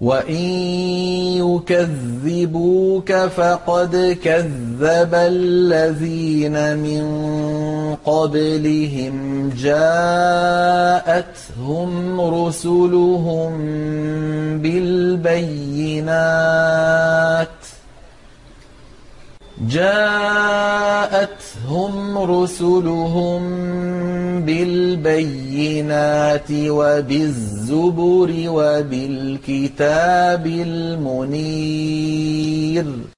وَإِن يُكَذِّبُوكَ فَقَدْ كَذَّبَ الَّذِينَ مِن قَبْلِهِمْ جَاءَتْهُمْ رُسُلُهُم بِالْبَيِّنَاتِ وَبِالزُّبُرِ وَبِالْكِتَابِ الْمُنِيرِ